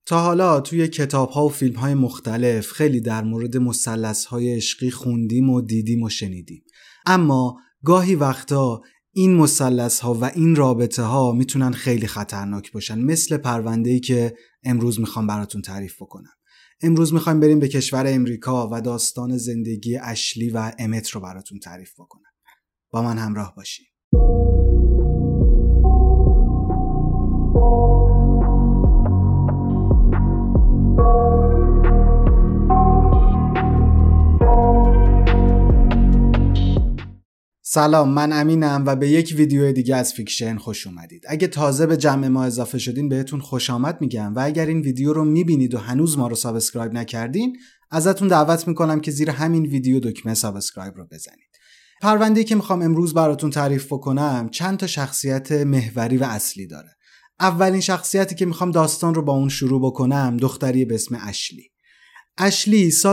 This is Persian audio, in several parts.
تا حالا توی کتاب‌ها و فیلم‌های مختلف خیلی در مورد مثلث‌های عشقی خوندیم و دیدیم و شنیدیم. اما گاهی وقتا این مثلث‌ها و این رابطه‌ها میتونن خیلی خطرناک باشن، مثل پرونده‌ای که امروز میخوام براتون تعریف بکنم. امروز میخوایم بریم به کشور امریکا و داستان زندگی اشلی و امت رو براتون تعریف بکنم. با من همراه باشید. سلام، من امینم و به یک ویدیو دیگه از فیکشن خوش اومدید. اگه تازه به جمع ما اضافه شدین بهتون خوش آمد میگم و اگر این ویدیو رو میبینید و هنوز ما رو سابسکرایب نکردین ازتون دعوت میکنم که زیر همین ویدیو دکمه سابسکرایب رو بزنید. پرونده‌ای که میخوام امروز براتون تعریف بکنم چند تا شخصیت محوری و اصلی داره. اولین شخصیتی که میخوام داستان رو با اون شروع بکنم دختری به اسم اشلی. اشلی سال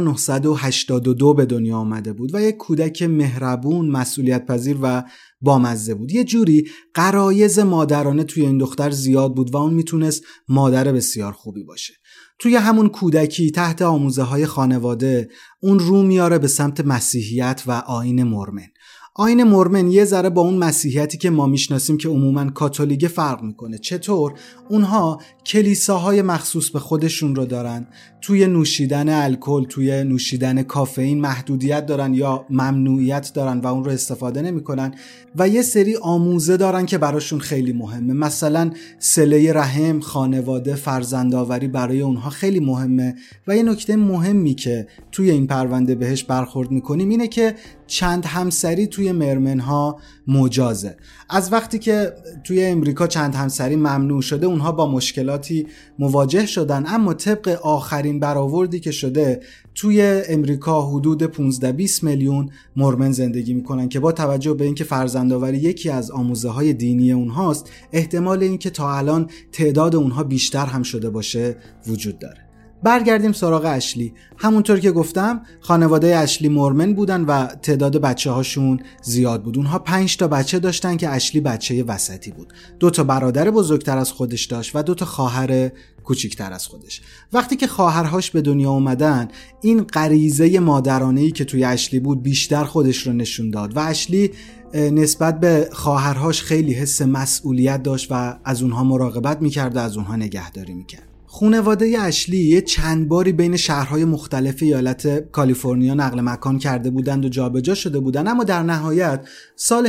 1982 به دنیا آمده بود و یک کودک مهربون، مسئولیت پذیر و بامزه بود. یه جوری غرایز مادرانه توی این دختر زیاد بود و اون میتونست مادر بسیار خوبی باشه. توی همون کودکی تحت آموزه‌های خانواده اون رو میاره به سمت مسیحیت و آیین مورمن. آیین مورمن یه ذره با اون مسیحیتی که ما میشناسیم که عموماً کاتولیک فرق میکنه. چطور؟ اونها کلیساهای مخصوص به خودشون رو دارن، توی نوشیدن الکل، توی نوشیدن کافئین محدودیت دارن یا ممنوعیت دارن و اون رو استفاده نمیکنن و یه سری آموزه دارن که براشون خیلی مهمه. مثلا صله رحم، خانواده، فرزندآوری برای اونها خیلی مهمه و یه نکته مهمی که توی این پرونده بهش برخورد میکنیم اینه که چند همسری توی مرمنها مجازه. از وقتی که توی امریکا چند همسری ممنوع شده اونها با مشکلاتی مواجه شدن، اما طبق آخرین برآوردی که شده توی امریکا حدود 15-20 میلیون مورمن زندگی میکنن که با توجه به اینکه فرزندآوری یکی از آموزه‌های دینی اونهاست احتمال اینکه تا الان تعداد اونها بیشتر هم شده باشه وجود داره. برگردیم سراغ اشلی. همونطور که گفتم خانواده اشلی مورمن بودن و تعداد بچه هاشون زیاد بود. اونها 5 تا بچه داشتن که اشلی بچه وسطی بود. 2 تا برادر بزرگتر از خودش داشت و 2 تا خواهر کوچیکتر از خودش. وقتی که خواهرهاش به دنیا اومدن این غریزه مادرانه‌ای که توی اشلی بود بیشتر خودش رو نشون داد و اشلی نسبت به خواهرهاش خیلی حس مسئولیت داشت و از اونها مراقبت میکرد و از اونها نگهداری میکرد. خانواده اشلی یه چند باری بین شهرهای مختلف ایالت کالیفرنیا نقل مکان کرده بودند و جابجا شده بودند، اما در نهایت سال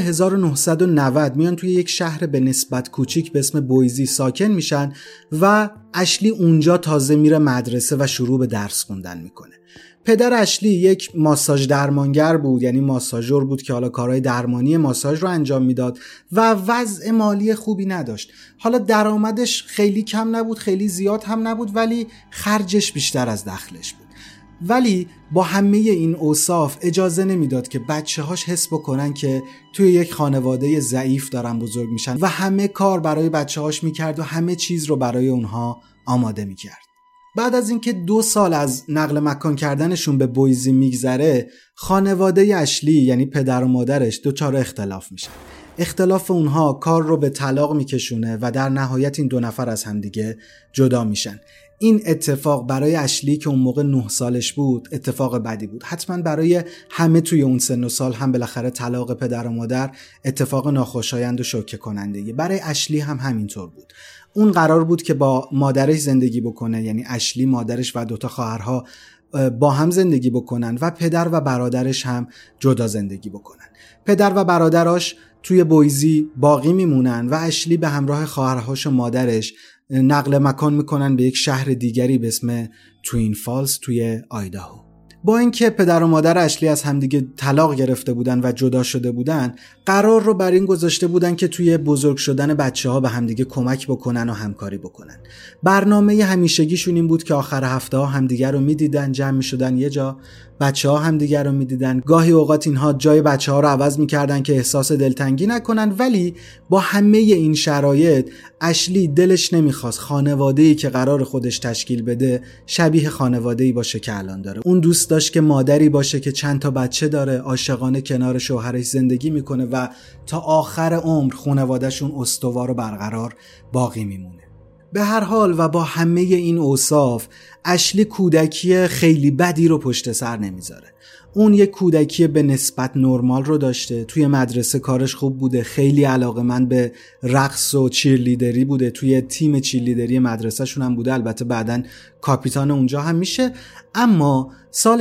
1990 میان توی یک شهر به نسبت کوچیک به اسم بویزی ساکن میشن و اشلی اونجا تازه میره مدرسه و شروع به درس خوندن میکنه. پدر اشلی یک ماساژ درمانگر بود، یعنی ماساژور بود که حالا کارهای درمانی ماساژ رو انجام میداد و وضع مالی خوبی نداشت. حالا درآمدش خیلی کم نبود، خیلی زیاد هم نبود، ولی خرجش بیشتر از دخلش بود. ولی با همه این اوصاف اجازه نمیداد که بچه‌هاش حس بکنن که توی یک خانواده ضعیف دارن بزرگ میشن و همه کار برای بچه‌هاش میکرد و همه چیز رو برای اونها آماده میکرد. بعد از اینکه 2 سال از نقل مکان کردنشون به بویزی میگذره خانواده اشلی یعنی پدر و مادرش دچار اختلاف میشن. اختلاف اونها کار رو به طلاق میکشونه و در نهایت این 2 نفر از همدیگه جدا میشن. این اتفاق برای اشلی که اون موقع 9 سالش بود اتفاق بدی بود. حتما برای همه توی اون سن و سال هم بالاخره طلاق پدر و مادر اتفاق ناخوشایند و شوکه کننده. برای اشلی هم همینطور بود. اون قرار بود که با مادرش زندگی بکنه، یعنی اشلی مادرش و 2 تا خواهرها با هم زندگی بکنن و پدر و برادرش هم جدا زندگی بکنن. پدر و برادراش توی بویزی باقی میمونن و اشلی به همراه خواهرهاش و مادرش نقل مکان میکنن به یک شهر دیگری به اسم توین فالز توی آیداهو. با اینکه پدر و مادر اشلی از همدیگه طلاق گرفته بودن و جدا شده بودن، قرار رو بر این گذاشته بودن که توی بزرگ شدن بچه‌ها به همدیگه کمک بکنن و همکاری بکنن. برنامه همیشگیشون این بود که آخر هفته‌ها همدیگه رو می‌دیدن، جمع می‌شدن یه جا، بچه‌ها همدیگه رو می‌دیدن. گاهی اوقات اینها جای بچه‌ها رو عوض می‌کردن که احساس دلتنگی نکنن، ولی با همه این شرایط اشلی دلش نمی‌خواست خانواده‌ای که قرار خودش تشکیل بده شبیه خانواده‌ای باشه که الان داره. اون دوست داشت که مادری باشه که چند تا بچه داره، عاشقانه کنار شوهرش زندگی میکنه و تا آخر عمر خانواده‌شون استوار و برقرار باقی میمونه. به هر حال و با همه این اوصاف اشلی کودکی خیلی بدی رو پشت سر نمیذاره. اون یک کودکی به نسبت نرمال رو داشته، توی مدرسه کارش خوب بوده، خیلی علاقه‌مند به رقص و چیرلیدری بوده، توی تیم چیرلیدری مدرسه شون هم بوده، البته بعداً کاپیتان اونجا هم میشه. اما سال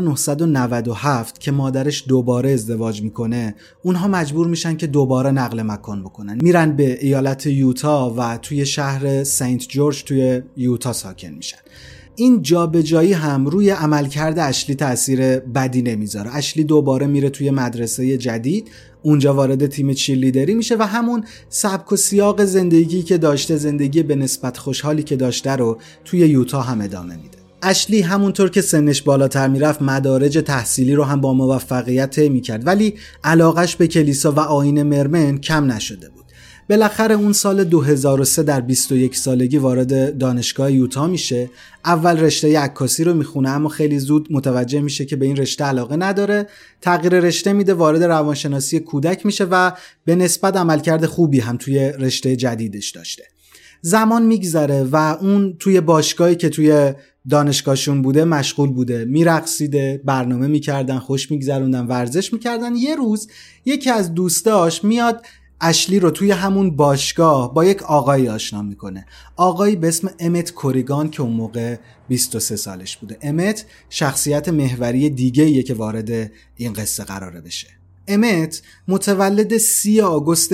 1997 که مادرش دوباره ازدواج میکنه، اونها مجبور میشن که دوباره نقل مکان بکنن، میرن به ایالت یوتا و توی شهر سنت جورج توی یوتا ساکن میشن. این جابجایی هم روی عملکرد اشلی تأثیر بدی نمیذاره. اشلی دوباره میره توی مدرسه جدید، اونجا وارد تیم چیرلیدری میشه و همون سبک و سیاق زندگی که داشته، زندگی به نسبت خوشحالی که داشته رو توی یوتا هم ادامه میده. اشلی همونطور که سنش بالاتر میرفت مدارج تحصیلی رو هم با موفقیت طی میکرد، ولی علاقش به کلیسا و آیین مرمن کم نشده بود. بالاخره اون سال 2003 در 21 سالگی وارد دانشگاه یوتا میشه. اول رشته عکاسی رو میخونه، اما خیلی زود متوجه میشه که به این رشته علاقه نداره، تغییر رشته میده، وارد روانشناسی کودک میشه و به نسبت عملکرد خوبی هم توی رشته جدیدش داشته. زمان میگذره و اون توی باشگاهی که توی دانشگاهشون بوده مشغول بوده، میرقصیده، برنامه میکردن، خوش میگذروندن، ورزش میکردن. یه روز یکی از دوستاش میاد اشلی رو توی همون باشگاه با یک آقایی آشنا میکنه، آقایی به اسم امت کوریگان که اون موقع 23 سالش بوده. امت شخصیت محوری دیگه‌ایه که وارد این قصه قراره بشه. امت متولد 30 آگوست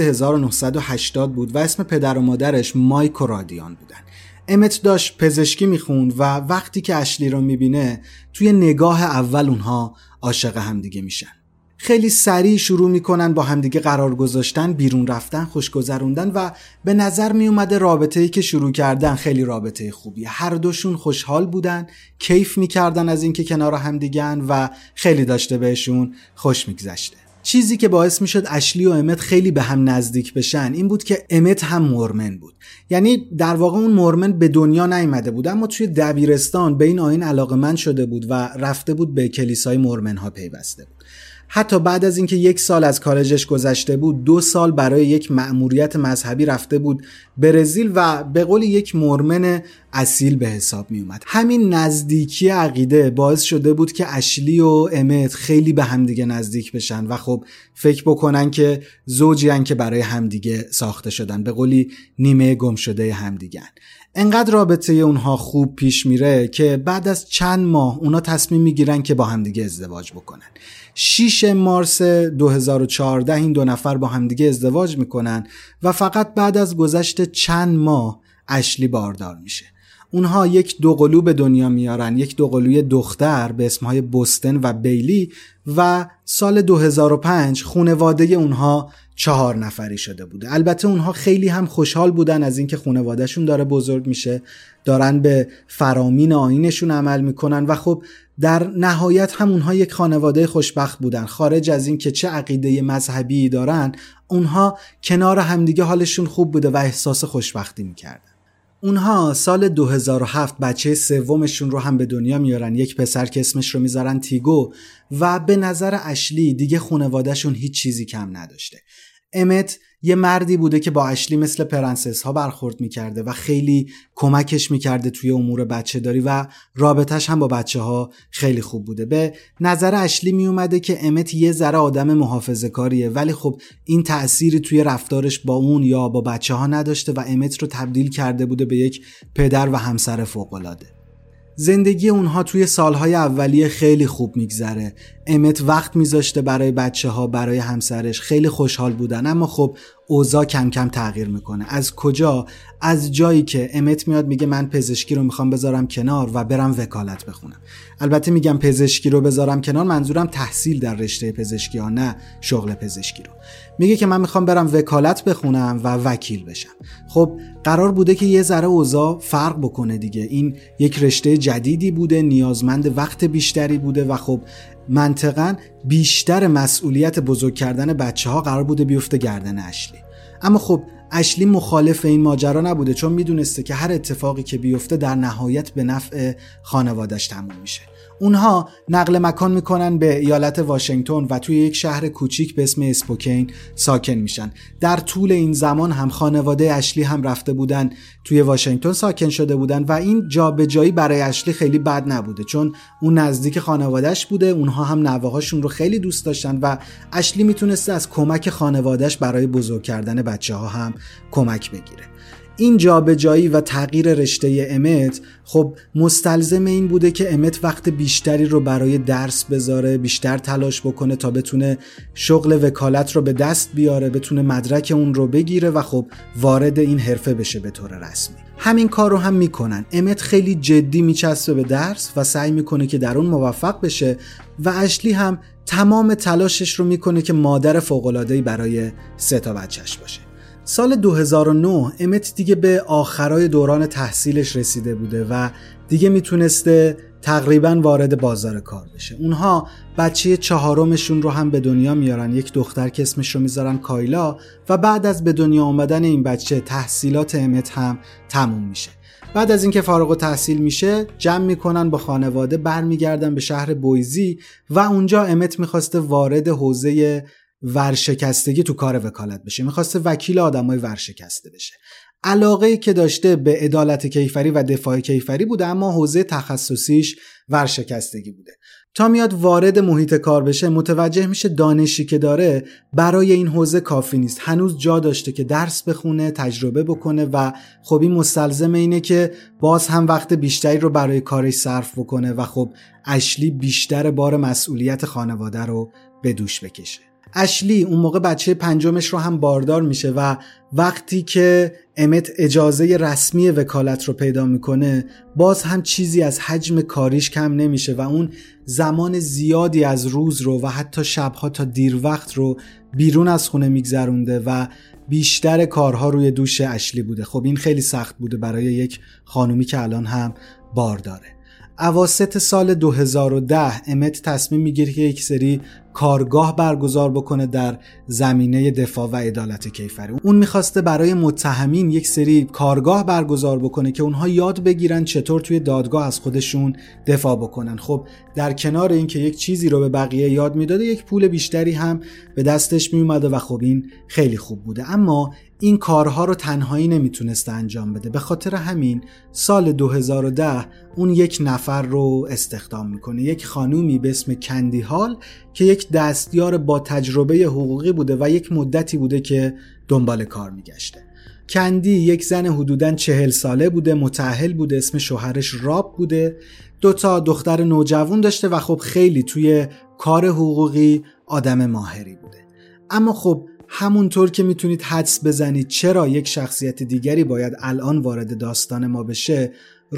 1980 بود و اسم پدر و مادرش مایک و رادیان بودن. امت داشت پزشکی میخوند و وقتی که اشلی رو میبینه توی نگاه اول اونها عاشق همدیگه میشن. خیلی سریع شروع میکنن با همدیگه قرار گذاشتن، بیرون رفتن، خوش گذروندن و به نظر میومده رابطه‌ای که شروع کردن خیلی رابطه خوبیه. هر دوشون خوشحال بودن، کیف میکردن از اینکه کنار همدیگن و خیلی داشته بهشون خوش میگذشته. چیزی که باعث میشد اشلی و امت خیلی به هم نزدیک بشن این بود که امت هم مورمن بود. یعنی در واقع اون مورمن به دنیا نیامده بود، اما توی دبیرستان به این آیین علاقه‌مند شده بود و رفته بود به کلیسای مورمن ها پیوسته بود. حتی بعد از اینکه 1 سال از کالجش گذشته بود 2 سال برای یک مأموریت مذهبی رفته بود برزیل و به قول یک مورمن اصیل به حساب می اومد. همین نزدیکی عقیده باعث شده بود که اشلی و امت خیلی به همدیگه نزدیک بشن و خب فکر بکنن که زوجی ان که برای همدیگه ساخته شدن، به قولی نیمه گم شده همدیگن. انقدر رابطه اونها خوب پیش میره که بعد از چند ماه اونا تصمیم میگیرن که با همدیگه ازدواج بکنن. 6 مارس 2014 این 2 نفر با همدیگه ازدواج میکنن و فقط بعد از گذشت چند ماه اشلی باردار میشه. اونها یک 2 قلو به دنیا میارن، یک 2 قلوی دختر به اسمهای بوستن و بیلی و سال 2005 خانواده اونها 4 نفری شده بوده. البته اونها خیلی هم خوشحال بودن از اینکه خانوادهشون داره بزرگ میشه، دارن به فرامین آیینشون عمل میکنن و خب در نهایت هم اونها یک خانواده خوشبخت بودن. خارج از این که چه عقیده مذهبی دارن، اونها کنار همدیگه حالشون خوب بوده و احساس خوشبختی میکردن. اونها سال 2007 بچه سومشون رو هم به دنیا میارن، یک پسر که اسمش رو میذارن تیگو و به نظر اشلی دیگه خانوادهشون هیچ چیزی کم نداشته. امت یه مردی بوده که با اشلی مثل پرنسس ها برخورد میکرده و خیلی کمکش میکرده توی امور بچه داری و رابطش هم با بچه ها خیلی خوب بوده. به نظر اشلی میومده که امت یه ذره آدم محافظه کاریه، ولی خب این تأثیری توی رفتارش با اون یا با بچه ها نداشته و امت رو تبدیل کرده بوده به یک پدر و همسر فوق‌العاده. زندگی اونها توی سالهای اولیه خیلی خوب میگذره. امت وقت میذاشته برای بچه ها، برای همسرش، خیلی خوشحال بودن. اما خب اوضاع کم کم تغییر میکنه. از کجا؟ از جایی که امت میاد میگه من پزشکی رو میخوام بذارم کنار و برم وکالت بخونم. البته میگم پزشکی رو بذارم کنار، منظورم تحصیل در رشته پزشکی ها، نه شغل پزشکی رو. میگه که من میخوام برم وکالت بخونم و وکیل بشم. خب قرار بوده که یه ذره اوضاع فرق بکنه دیگه. این یک رشته جدیدی بوده، نیازمند وقت بیشتری بوده و خب منطقاً بیشتر مسئولیت بزرگ کردن بچه ها قرار بوده بیفته گردن اشلی. اما خب اشلی مخالف این ماجرا نبوده، چون میدونسته که هر اتفاقی که بیفته در نهایت به نفع خانواده‌اش تموم میشه. اونها نقل مکان میکنن به ایالت واشنگتن و توی یک شهر کوچیک به اسم اسپوکین ساکن میشن. در طول این زمان هم خانواده اشلی هم رفته بودن توی واشنگتن ساکن شده بودن و این جابجایی برای اشلی خیلی بد نبوده، چون اون نزدیک خانواده‌اش بوده، اونها هم نوه‌هاشون رو خیلی دوست داشتن و اشلی میتونسته از کمک خانواده‌اش برای بزرگ کردن بچه‌ها هم کمک بگیره. این جابجایی و تغییر رشته امت خب مستلزم این بوده که امت وقت بیشتری رو برای درس بذاره، بیشتر تلاش بکنه تا بتونه شغل وکالت رو به دست بیاره، بتونه مدرک اون رو بگیره و خب وارد این حرفه بشه به طور رسمی. همین کار رو هم میکنن. امت خیلی جدی میچسبه به درس و سعی میکنه که در اون موفق بشه و اشلی هم تمام تلاشش رو میکنه که مادر فوق‌العاده‌ای برای 3 بچه‌ش باشه. سال 2009 امت دیگه به آخرای دوران تحصیلش رسیده بوده و دیگه میتونسته تقریبا وارد بازار کار بشه. اونها بچه 4مشون رو هم به دنیا میارن، یک دختر که اسمش رو میذارن کایلا، و بعد از به دنیا آمدن این بچه تحصیلات امت هم تموم میشه. بعد از اینکه فارغ التحصیل میشه جمع میکنن با خانواده، برمیگردن به شهر بویزی و اونجا امت میخواسته وارد حوزه ورشکستگی تو کار وکالت بشه، میخواسته وکیل آدمای ورشکسته بشه. علاقه‌ای که داشته به عدالت کیفری و دفاع کیفری بوده، اما حوزه تخصصیش ورشکستگی بوده. تا میاد وارد محیط کار بشه متوجه میشه دانشی که داره برای این حوزه کافی نیست، هنوز جا داشته که درس بخونه، تجربه بکنه و خب این مستلزم اینه که باز هم وقت بیشتری رو برای کارش صرف بکنه و خب اشلی بیشتر بار مسئولیت خانواده رو به دوش بکشه. اشلی اون موقع بچه 5مش رو هم باردار میشه و وقتی که امت اجازه رسمی وکالت رو پیدا میکنه باز هم چیزی از حجم کاریش کم نمیشه و اون زمان زیادی از روز رو و حتی شبها تا دیر وقت رو بیرون از خونه میگذرونده و بیشتر کارها روی دوش اشلی بوده. خب این خیلی سخت بوده برای یک خانومی که الان هم بارداره. اواسط سال 2010 امت تصمیم میگیره که یک سری کارگاه برگزار بکنه در زمینه دفاع و عدالت کیفری. اون میخواسته برای متهمین یک سری کارگاه برگزار بکنه که اونها یاد بگیرن چطور توی دادگاه از خودشون دفاع بکنن. خب در کنار این که یک چیزی رو به بقیه یاد میداده، یک پول بیشتری هم به دستش میومده و خب این خیلی خوب بوده. اما این کارها رو تنهایی نمیتونسته انجام بده، به خاطر همین سال 2010 اون یک نفر رو استخدام میکنه، یک خانومی به اسم کندی هال که یک دستیار با تجربه حقوقی بوده و یک مدتی بوده که دنبال کار میگشته. کندی یک زن حدوداً 40 ساله بوده، متأهل بوده، اسم شوهرش راب بوده، 2 دختر نوجوان داشته و خب خیلی توی کار حقوقی آدم ماهری بوده. اما خب همونطور که میتونید حدس بزنید چرا یک شخصیت دیگری باید الان وارد داستان ما بشه،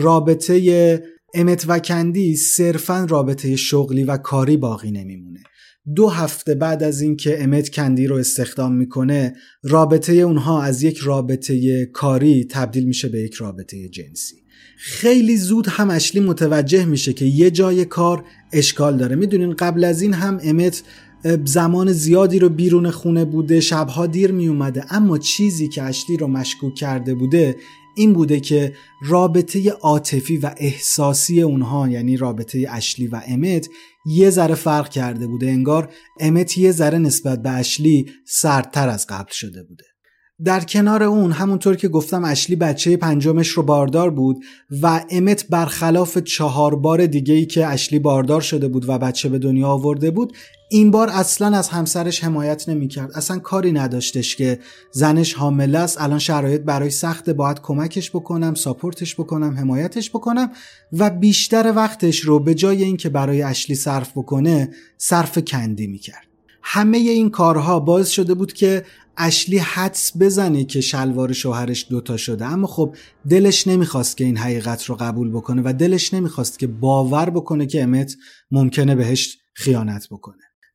رابطه امت و کندی صرفاً رابطه شغلی و کاری باقی نمیمونه. 2 هفته بعد از اینکه امت کندی رو استخدام میکنه، رابطه اونها از یک رابطه کاری تبدیل میشه به یک رابطه جنسی. خیلی زود هم اشلی متوجه میشه که یه جای کار اشکال داره. میدونین قبل از این هم امت زمان زیادی رو بیرون خونه بوده، شبها دیر می اومده، اما چیزی که اشلی رو مشکوک کرده بوده این بوده که رابطه عاطفی و احساسی اونها، یعنی رابطه اشلی و امت، یه ذره فرق کرده بوده. انگار امت یه ذره نسبت به اشلی سردتر از قبل شده بوده. در کنار اون همونطور که گفتم اشلی بچه 5مش رو باردار بود و امت برخلاف 4 بار دیگه‌ای که اشلی باردار شده بود و بچه به دنیا آورده بود، این بار اصلا از همسرش حمایت نمی‌کرد. اصلا کاری نداشتش که زنش حامله است، الان شرایط برای سخته، باید کمکش بکنم، ساپورتش بکنم، حمایتش بکنم، و بیشتر وقتش رو به جای این که برای اشلی صرف بکنه صرف کندی می‌کرد. همه این کارها باعث شده بود که اشلی حدس بزنه که شلوار شوهرش 2 شده، اما خب دلش نمیخواست که این حقیقت رو قبول بکنه و دلش نمیخواست که باور بکنه که امت ممکنه بهش خیانت بکنه.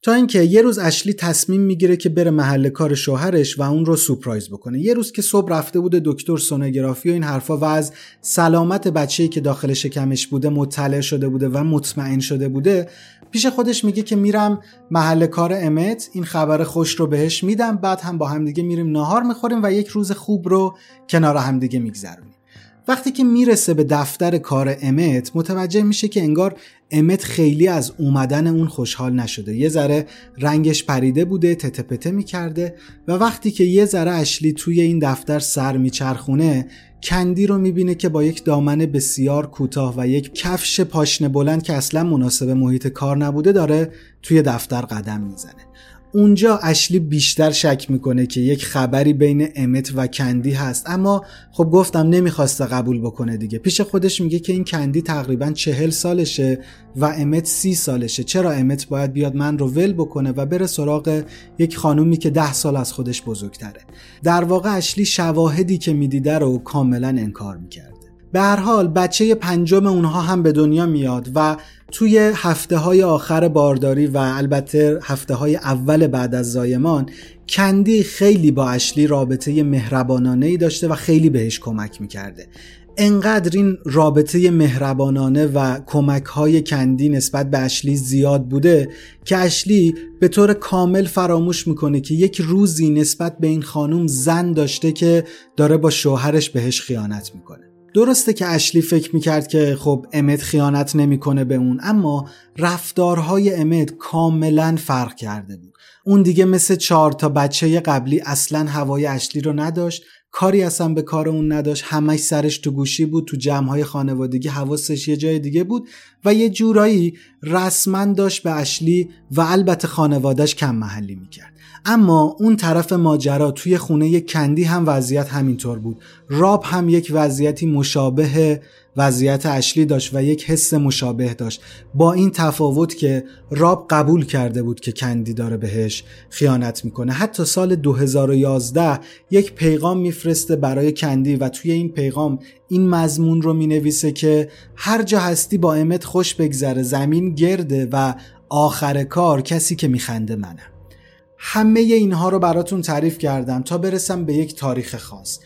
تا اینکه یه روز اشلی تصمیم میگیره که بره محل کار شوهرش و اون رو سورپرایز بکنه. یه روز که صبح رفته بوده دکتر سونوگرافی و این حرفا و از سلامت بچه‌ای که داخل شکمش بوده مطلع شده بوده و مطمئن شده بوده، پیش خودش میگه که میرم محل کار امت، این خبر خوش رو بهش میدم، بعد هم با هم دیگه میریم ناهار میخوریم و یک روز خوب رو کنار هم دیگه میگذرونیم. وقتی که میرسه به دفتر کار امت متوجه میشه که انگار امت خیلی از اومدن اون خوشحال نشده. یه ذره رنگش پریده بوده، تته پته میکرده و وقتی که یه ذره اشلی توی این دفتر سر میچرخونه، کندی رو میبینه که با یک دامن بسیار کوتاه و یک کفش پاشنه بلند که اصلا مناسب محیط کار نبوده داره توی دفتر قدم میزنه. اونجا اشلی بیشتر شک میکنه که یک خبری بین امت و کندی هست، اما خب گفتم نمیخواسته قبول بکنه دیگه. پیش خودش میگه که این کندی تقریبا 40 سالشه و امت 30 سالشه، چرا امت باید بیاد من رو ول بکنه و بره سراغ یک خانومی که 10 سال از خودش بزرگتره. در واقع اشلی شواهدی که میدیده رو کاملا انکار میکرده. به هر حال بچه پنجم اونها هم به دنیا میاد و توی هفته‌های آخر بارداری و البته هفته‌های اول بعد از زایمان، کندی خیلی با اشلی رابطه مهربانانه‌ای داشته و خیلی بهش کمک میکرده. انقدر این رابطه مهربانانه و کمک‌های کندی نسبت به اشلی زیاد بوده که اشلی به طور کامل فراموش میکنه که یک روزی نسبت به این خانم زن داشته که داره با شوهرش بهش خیانت میکنه. درسته که اشلی فکر میکرد که خب امت خیانت نمیکنه به اون، اما رفتارهای امت کاملا فرق کرده بود. اون دیگه مثل 4 تا بچه قبلی اصلا هوای اشلی رو نداشت، کاری اصلا به کار اون نداشت، همش سرش تو گوشی بود، تو جمعهای خانوادگی حواسش یه جای دیگه بود و یه جورایی رسما داشت به اشلی و البته خانوادهش کم محلی میکرد. اما اون طرف ماجرا توی خونه کندی هم وضعیت همینطور بود. راب هم یک وضعیتی مشابه وضعیت اشلی داشت و یک حس مشابه داشت، با این تفاوت که راب قبول کرده بود که کندی داره بهش خیانت میکنه. حتی سال 2011 یک پیغام میفرسته برای کندی و توی این پیغام این مضمون رو مینویسه که هر جا هستی با امت خوش بگذره، زمین گرده و آخر کار کسی که میخنده منم. همه اینها رو براتون تعریف کردم تا برسم به یک تاریخ خاص،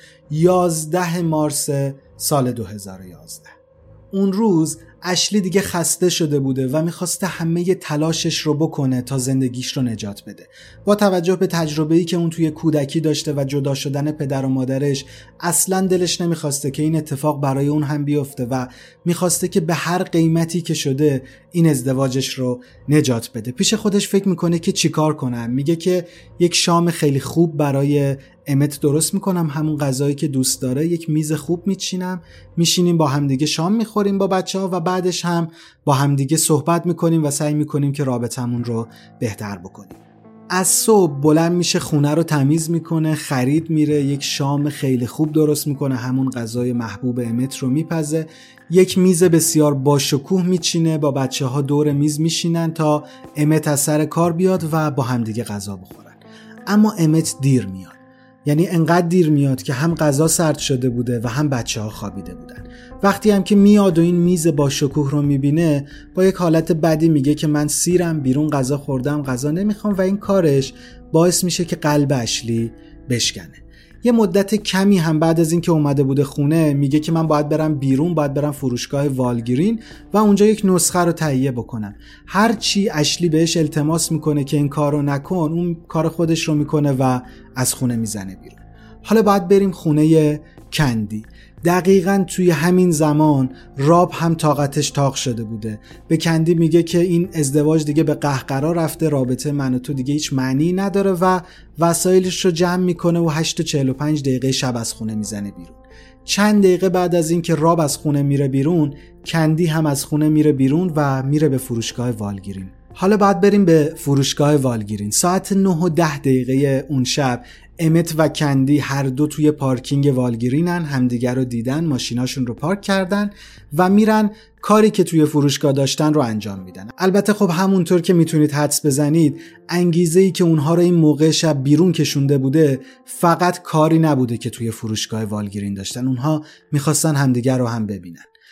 11 مارس سال 2011. اون روز اشلی دیگه خسته شده بوده و میخواسته همه تلاشش رو بکنه تا زندگیش رو نجات بده. با توجه به تجربه‌ای که اون توی کودکی داشته و جدا شدن پدر و مادرش، اصلا دلش نمیخواسته که این اتفاق برای اون هم بیفته و میخواسته که به هر قیمتی که شده این ازدواجش رو نجات بده. پیش خودش فکر میکنه که چیکار کنم. میگه که یک شام خیلی خوب برای امت درست میکنم، همون غذایی که دوست داره، یک میز خوب میچینم، میشینیم با همدیگه شام میخوریم با بچه‌ها و بعدش هم با همدیگه صحبت میکنیم و سعی میکنیم که رابطمون رو بهتر بکنیم. از صبح بلند میشه، خونه رو تمیز میکنه، خرید میره، یک شام خیلی خوب درست میکنه، همون غذای محبوب امت رو میپزه، یک میز بسیار باشکوه میچینه، با بچه‌ها دور میز میشینن تا امت از سر کار بیاد و با همدیگه غذا بخورن. اما امت دیر میاد، یعنی انقدر دیر میاد که هم غذا سرد شده بوده و هم بچه‌ها خوابیده بودن. وقتی هم که میاد و این میز با شکوه رو میبینه، با یک حالت بدی میگه که من سیرم، بیرون غذا خوردم، غذا نمیخوام و این کارش باعث میشه که قلب اشلی بشکنه. یه مدت کمی هم بعد از این که اومده بوده خونه، میگه که من باید برم بیرون، باید برم فروشگاه والگرین و اونجا یک نسخه رو تهیه بکنم. هر چی اشلی بهش التماس میکنه که این کارو نکن، اون کار خودش رو میکنه و از خونه میزنه بیرون. حالا باید بریم خونه کندی. دقیقاً توی همین زمان راب هم طاقتش تاق شده بوده. به کندی میگه که این ازدواج دیگه به قهقرا رفته، رابطه من و تو دیگه هیچ معنی نداره و وسایلش رو جمع میکنه و 8:45 شب از خونه میزنه بیرون. چند دقیقه بعد از این که راب از خونه میره بیرون، کندی هم از خونه میره بیرون و میره به فروشگاه والگرین. حالا باید بریم به فروشگاه والگرین. ساعت 9:10 اون شب امت و کندی هر دو توی پارکینگ والگرینن، همدیگر رو دیدن، ماشیناشون رو پارک کردن و میرن کاری که توی فروشگاه داشتن رو انجام میدن. البته خب همونطور که میتونید حدس بزنید، انگیزه‌ای که اونها رو این موقع شب بیرون کشونده بوده فقط کاری نبوده که توی فروشگاه والگرین داشتن. اونها میخواستن همدیگر رو هم ببینن.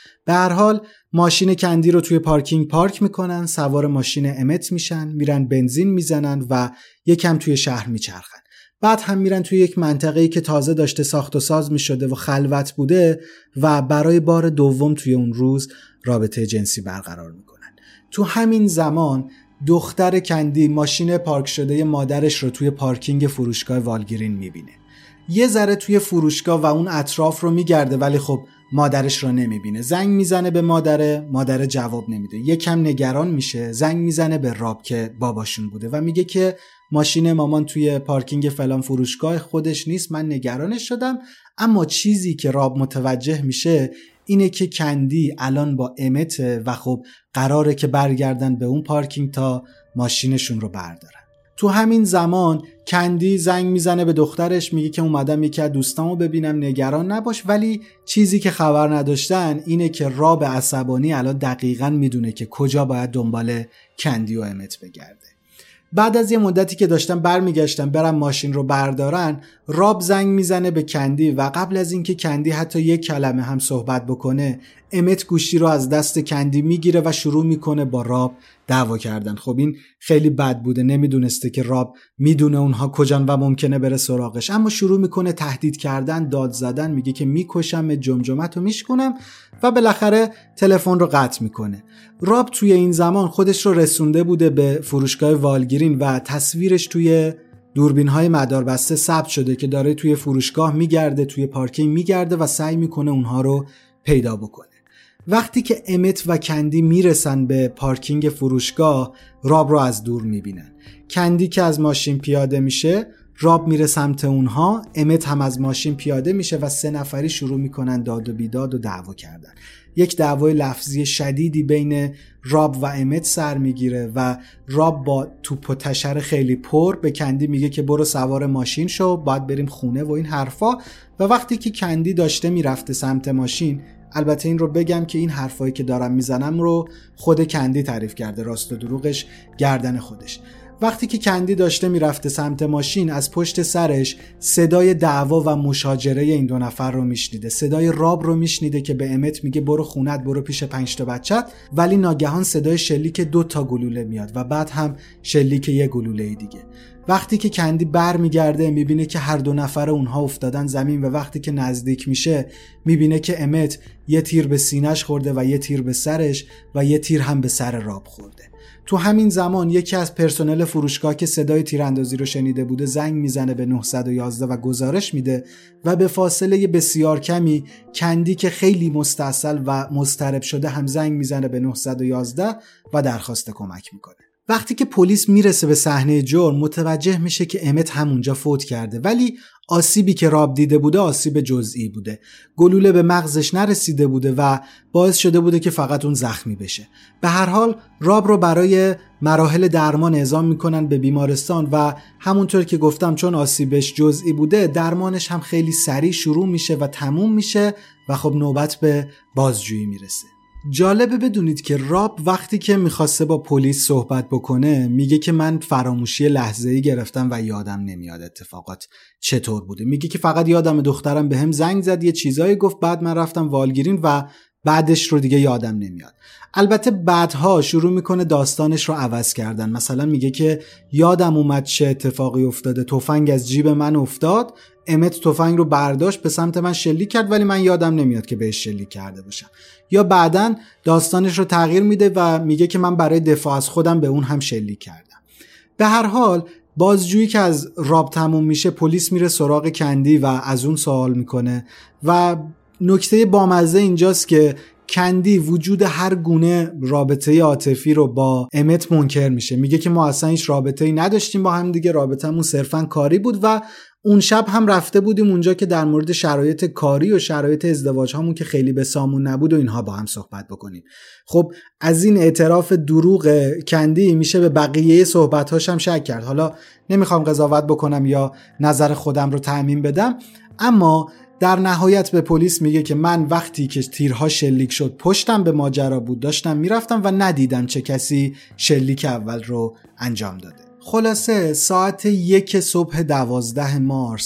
به هر حال ماشین کندی رو توی پارکینگ پارک میکنن، سوار ماشین امت میشن، میرن بنزین میزنن و یکم توی شهر میچرخن. بعد هم میرن توی یک منطقه‌ای که تازه داشته ساخت و ساز میشده و خلوت بوده و برای بار دوم توی اون روز رابطه جنسی برقرار میکنن. تو همین زمان دختر کندی ماشین پارک شده مادرش رو توی پارکینگ فروشگاه والگرین میبینه. یه ذره توی فروشگاه و اون اطراف رو میگرده ولی خب مادرش رو نمیبینه. زنگ میزنه به مادر جواب نمیده. یکم نگران میشه، زنگ میزنه به راب که باباشون بوده و میگه که ماشین مامان توی پارکینگ فلان فروشگاه خودش نیست، من نگرانش شدم. اما چیزی که راب متوجه میشه اینه که کندی الان با امته و خب قراره که برگردن به اون پارکینگ تا ماشینشون رو بردارن. تو همین زمان کندی زنگ میزنه به دخترش، میگه که اومدم یکی از دوستامو ببینم، نگران نباش. ولی چیزی که خبر نداشتن اینه که راب عصبانی الان دقیقاً میدونه که کجا باید دنبال کندی و امت بگرده. بعد از یه مدتی که داشتن برمیگشتن برن ماشین رو بردارن، راب زنگ میزنه به کندی و قبل از اینکه کندی حتی یک کلمه هم صحبت بکنه، امت گوشی رو از دست کندی میگیره و شروع میکنه با راب دعوا کردن. خب این خیلی بد بوده، نمیدونسته که راب میدونه اونها کجان و ممکنه بره سراغش، اما شروع میکنه تهدید کردن، داد زدن، میگه که میکشم، جمجمتو میشکنم و بالاخره تلفن رو قطع میکنه. راب توی این زمان خودش رو رسونده بوده به فروشگاه والگرین و تصویرش توی دوربین‌های مداربسته ثبت شده که داره توی فروشگاه میگرده، توی پارکینگ میگرده و سعی میکنه اونها رو پیدا بکنه. وقتی که امت و کندی میرسن به پارکینگ فروشگاه، راب رو از دور میبینن. کندی که از ماشین پیاده میشه، راب میره سمت اونها، امت هم از ماشین پیاده میشه و 3 نفری شروع میکنن داد و بیداد و دعوا کردن. یک دعوای لفظی شدیدی بین راب و امت سر میگیره و راب با توپ و تشر خیلی پر به کندی میگه که برو سوار ماشین شو، باید بریم خونه و این حرفا. و وقتی که کندی داشته میرفته سمت ماشین، البته این رو بگم که این حرفایی که دارم میزنم رو خود کندی تعریف کرده، راست و دروغش گردن خودش. وقتی که کندی داشته میرفته سمت ماشین، از پشت سرش صدای دعوا و مشاجره این 2 نفر رو میشنیده. صدای راب رو میشنیده که به امت میگه برو خونت، برو پیش 5 تا بچت، ولی ناگهان صدای شلیک 2 تا گلوله میاد و بعد هم شلیک 1 گلوله دیگه. وقتی که کندی بر میگرده میبینه که هر 2 نفر اونها افتادن زمین و وقتی که نزدیک میشه میبینه که امت یه تیر به سینه‌اش خورده و یه تیر به سرش و یه تیر هم به سر راب خورده. تو همین زمان یکی از پرسنل فروشگاه که صدای تیراندازی رو شنیده بوده زنگ میزنه به 911 و گزارش میده و به فاصله بسیار کمی کندی که خیلی مستعسل و مضطرب شده هم زنگ میزنه به 911 و درخواست کمک میکنه. وقتی که پلیس میرسه به صحنه جرم متوجه میشه که امت همونجا فوت کرده، ولی آسیبی که راب دیده بوده آسیب جزئی بوده. گلوله به مغزش نرسیده بوده و باعث شده بوده که فقط اون زخمی بشه. به هر حال راب رو برای مراحل درمان اعزام میکنن به بیمارستان و همونطور که گفتم چون آسیبش جزئی بوده درمانش هم خیلی سریع شروع میشه و تموم میشه و خب نوبت به بازجویی میرسه. جالبه بدونید که راب وقتی که میخواسته با پلیس صحبت بکنه میگه که من فراموشی لحظه‌ای گرفتم و یادم نمیاد اتفاقات چطور بوده. میگه که فقط یادم دخترم بهم زنگ زد، یه چیزایی گفت، بعد من رفتم والگرین و بعدش رو دیگه یادم نمیاد. البته بعدها شروع میکنه داستانش رو عوض کردن. مثلا میگه که یادم اومد چه اتفاقی افتاده، تفنگ از جیب من افتاد، امت تفنگ رو برداشت به سمت من شلیک کرد ولی من یادم نمیاد که بهش شلیک کرده باشم. یا بعدن داستانش رو تغییر میده و میگه که من برای دفاع از خودم به اون هم شلیک کردم. به هر حال بازجویی که از راب تموم میشه پلیس میره سراغ کندی و از اون سوال میکنه و نکته بامزه اینجاست که کندی وجود هر گونه رابطه عاطفی رو با امت منکر میشه. میگه که ما اصلا هیچ رابطه‌ای نداشتیم با هم دیگه، رابطمون صرفاً کاری بود و اون شب هم رفته بودیم اونجا که در مورد شرایط کاری و شرایط ازدواج هامون که خیلی به سامون نبود و اینها با هم صحبت بکنیم. خب از این اعتراف دروغ کندی میشه به بقیه صحبت‌هاش هم شک کرد. حالا نمیخوام قضاوت بکنم یا نظر خودم رو تعمیم بدم، اما در نهایت به پلیس میگه که من وقتی که تیرها شلیک شد پشتم به ماجرا بود، داشتم میرفتم و ندیدم چه کسی شلیک اول رو انجام داده. خلاصه ساعت 1 صبح 12 مارس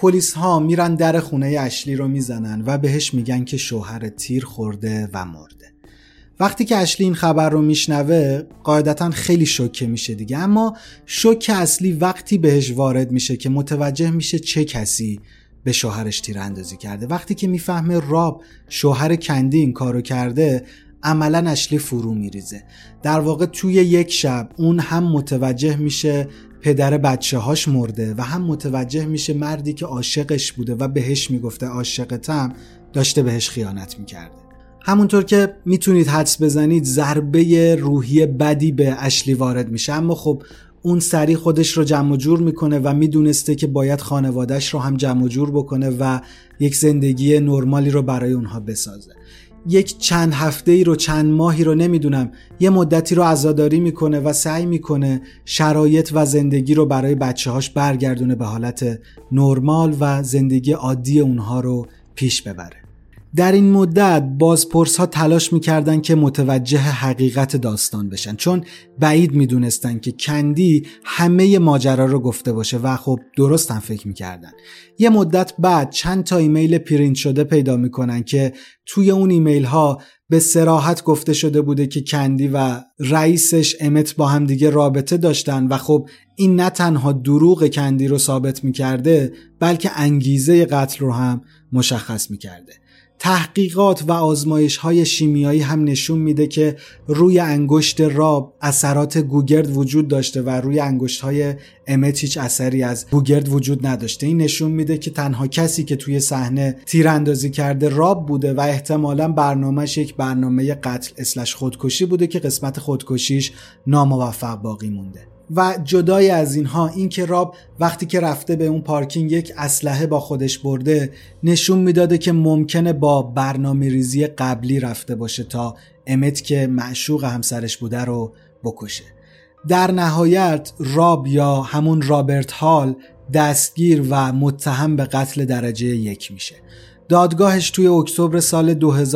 پلیس ها میرن در خونه اشلی رو میزنن و بهش میگن که شوهر تیر خورده و مرده. وقتی که اشلی این خبر رو میشنوه قاعدتاً خیلی شوکه میشه دیگه، اما شوک اصلی وقتی بهش وارد میشه که متوجه میشه چه کسی به شوهرش تیراندازی کرده. وقتی که میفهمه راب شوهر کندی این کارو کرده، عملاً اشلی فرو میریزه. در واقع توی یک شب اون هم متوجه میشه پدر بچه هاش مرده و هم متوجه میشه مردی که عاشقش بوده و بهش میگفته عاشقتم داشته بهش خیانت میکرده. همونطور که میتونید حدس بزنید ضربه روحی بدی به اشلی وارد میشه، اما خب اون سریع خودش رو جمع و جور میکنه و میدونسته که باید خانوادهش رو هم جمع و جور بکنه و یک زندگی نرمالی رو برای اونها بسازه. یک چند هفته‌ای رو، چند ماهی رو، نمیدونم، یه مدتی رو عزاداری میکنه و سعی میکنه شرایط و زندگی رو برای بچه‌هاش برگردونه به حالت نرمال و زندگی عادی اونها رو پیش ببره. در این مدت بازپرس‌ها تلاش می‌کردن که متوجه حقیقت داستان بشن، چون بعید می‌دونستن که کندی همه ماجرا رو گفته باشه و خب درست هم فکر می‌کردن. یه مدت بعد چند تا ایمیل پرینت شده پیدا می‌کنن که توی اون ایمیل‌ها به صراحت گفته شده بوده که کندی و رئیسش امت با هم دیگه رابطه داشتن و خب این نه تنها دروغ کندی رو ثابت می‌کرده بلکه انگیزه قتل رو هم مشخص می‌کرده. تحقیقات و آزمایش‌های شیمیایی هم نشون میده که روی انگشت راب اثرات گوگرد وجود داشته و روی انگشت‌های امت هیچ اثری از گوگرد وجود نداشته. این نشون میده که تنها کسی که توی صحنه تیراندازی کرده راب بوده و احتمالاً برنامه‌اش یک برنامه قتل / خودکشی بوده که قسمت خودکشیش ناموفق باقی مونده. و جدای از اینها، این که راب وقتی که رفته به اون پارکینگ یک اسلحه با خودش برده نشون میداده که ممکنه با برنامه‌ریزی قبلی رفته باشه تا امت که معشوق همسرش بوده رو بکشه. در نهایت راب یا همون رابرت هال دستگیر و متهم به قتل درجه 1 میشه. دادگاهش توی اکتبر سال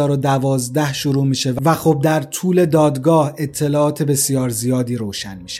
2012 شروع میشه و خب در طول دادگاه اطلاعات بسیار زیادی روشن میشن.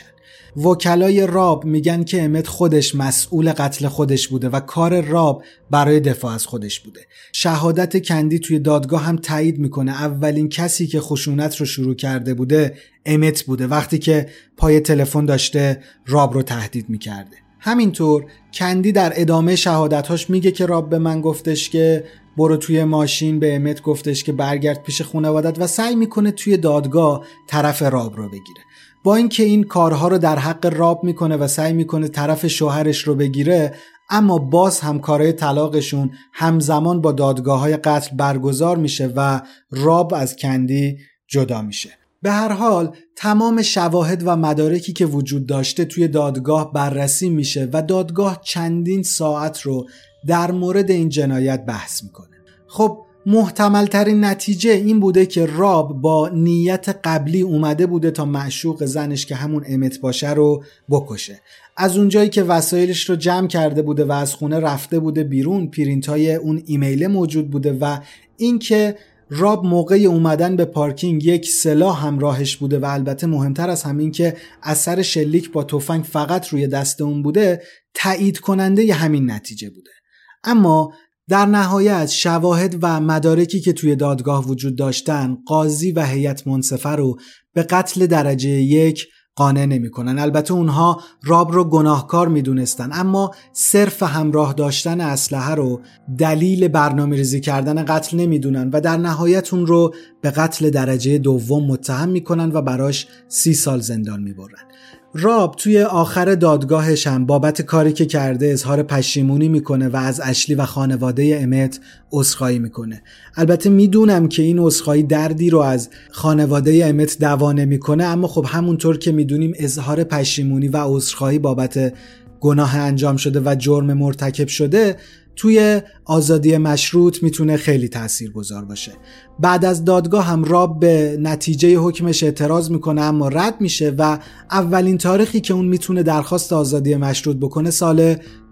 وکلای راب میگن که امت خودش مسئول قتل خودش بوده و کار راب برای دفاع از خودش بوده. شهادت کندی توی دادگاه هم تایید میکنه اولین کسی که خشونت رو شروع کرده بوده امت بوده، وقتی که پای تلفن داشته راب رو تهدید میکرده. همینطور کندی در ادامه شهادتاش میگه که راب به من گفتش که برو توی ماشین، به امت گفتش که برگرد پیش خانواده‌ات و سعی میکنه توی دادگاه طرف راب رو بگیره. با اینکه این کارها رو در حق راب میکنه و سعی میکنه طرف شوهرش رو بگیره، اما باز هم کارهای طلاقشون همزمان با دادگاه‌های قتل برگزار میشه و راب از کندی جدا میشه. به هر حال تمام شواهد و مدارکی که وجود داشته توی دادگاه بررسی میشه و دادگاه چندین ساعت رو در مورد این جنایت بحث میکنه. خب محتمل ترین نتیجه این بوده که راب با نیت قبلی اومده بوده تا معشوق زنش که همون امت باشه رو بکشه. از اونجایی که وسایلش رو جمع کرده بوده و از خونه رفته بوده بیرون، پرینتای اون ایمیل موجود بوده و اینکه راب موقع اومدن به پارکینگ یک سلاح همراهش بوده و البته مهمتر از همین که اثر شلیک با تفنگ فقط روی دست اون بوده، تایید کننده ی همین نتیجه بوده. اما در نهایت شواهد و مدارکی که توی دادگاه وجود داشتن قاضی و هیئت منصفه رو به قتل درجه 1 قانع نمی‌کنن. البته اونها راب رو گناهکار میدونستن، اما صرف همراه داشتن اسلحه رو دلیل برنامه‌ریزی کردن قتل نمیدونن و در نهایت اون رو به قتل درجه 2 متهم میکنن و براش 30 سال زندان میبرن. راب توی آخر دادگاهش هم بابت کاری که کرده اظهار پشیمونی میکنه و از اشلی و خانواده امت عذرخواهی میکنه. البته میدونم که این عذرخواهی دردی رو از خانواده امت دوا نمیکنه، اما خب همونطور که میدونیم اظهار پشیمونی و عذرخواهی بابت گناه انجام شده و جرم مرتکب شده توی آزادی مشروط میتونه خیلی تاثیرگذار باشه. بعد از دادگاه هم راب به نتیجه حکمش اعتراض میکنه اما رد میشه و اولین تاریخی که اون میتونه درخواست آزادی مشروط بکنه سال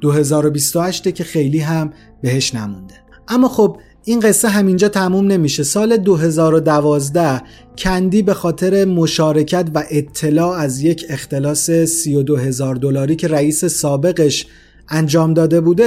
2028 که خیلی هم بهش نمونده. اما خب این قصه همینجا تموم نمیشه. سال 2012 کندی به خاطر مشارکت و اطلاع از یک اختلاس $32,000 که رئیس سابقش انجام داده بوده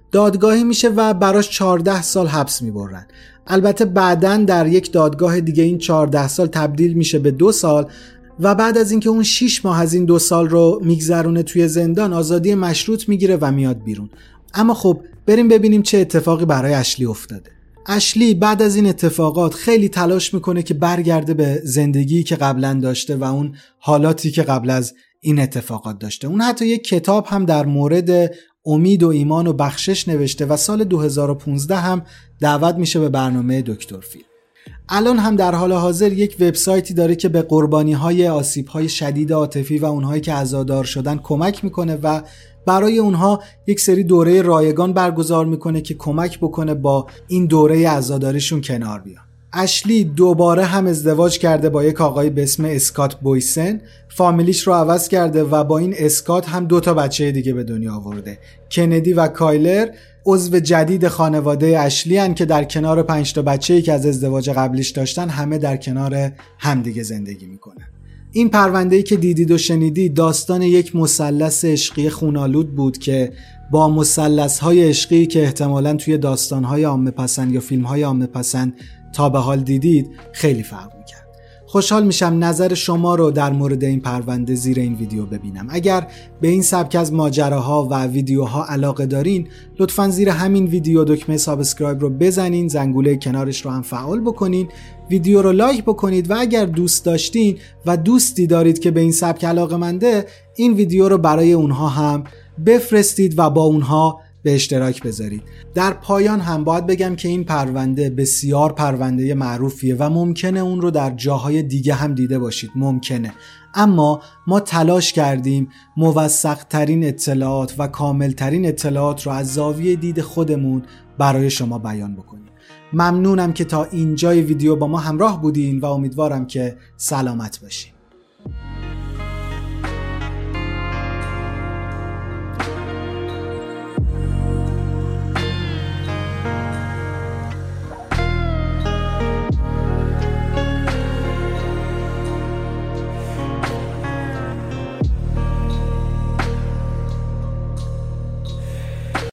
دادگاهی میشه و براش 14 سال حبس میبرن. البته بعدن در یک دادگاه دیگه این 14 سال تبدیل میشه به 2 سال و بعد از اینکه اون 6 ماه از این 2 سال رو میگذرونه توی زندان آزادی مشروط میگیره و میاد بیرون. اما خب بریم ببینیم چه اتفاقی برای اشلی افتاده. اشلی بعد از این اتفاقات خیلی تلاش میکنه که برگرده به زندگی که قبلا داشته و اون حالاتی که قبل از این اتفاقات داشته. اون حتی یک کتاب هم در مورد امید و ایمان و بخشش نوشته و سال 2015 هم دعوت میشه به برنامه دکتر فیل. الان هم در حال حاضر یک وبسایتی داره که به قربانی‌های آسیب‌های شدید عاطفی و اونهایی که عزادار شدن کمک میکنه و برای اونها یک سری دوره رایگان برگزار میکنه که کمک بکنه با این دوره عزاداریشون کنار بیان. اشلی دوباره هم ازدواج کرده با یک آقای به اسم اسکات بویسن، فامیلیش رو عوض کرده و با این اسکات هم 2 بچه دیگه به دنیا آورده. کندی و کایلر عضو جدید خانواده اشلی هن که در کنار 5 بچه‌ای که از ازدواج قبلیش داشتن همه در کنار همدیگه زندگی میکنن. این پرونده‌ای که دیدید و شنیدید داستان یک مثلث عشقی خونالود بود که با مثلث‌های عشقی که احتمالاً توی داستان‌های عامه‌پسند یا فیلم‌های عامه‌پسند تا به حال دیدید خیلی فرق می‌کرد. خوشحال میشم نظر شما رو در مورد این پرونده زیر این ویدیو ببینم. اگر به این سبک از ماجراها و ویدیوها علاقه دارین لطفاً زیر همین ویدیو دکمه سابسکرایب رو بزنین، زنگوله کنارش رو هم فعال بکنین، ویدیو رو لایک بکنید و اگر دوست داشتین و دوستی دارید که به این سبک علاقه‌منده این ویدیو رو برای اونها هم بفرستید و با اونها به اشتراک بذارید. در پایان هم باید بگم که این پرونده بسیار پرونده معروفیه و ممکنه اون رو در جاهای دیگه هم دیده باشید، ممکنه، اما ما تلاش کردیم موثق ترین اطلاعات و کامل ترین اطلاعات رو از زاویه دید خودمون برای شما بیان بکنیم. ممنونم که تا اینجای ویدیو با ما همراه بودین و امیدوارم که سلامت باشین.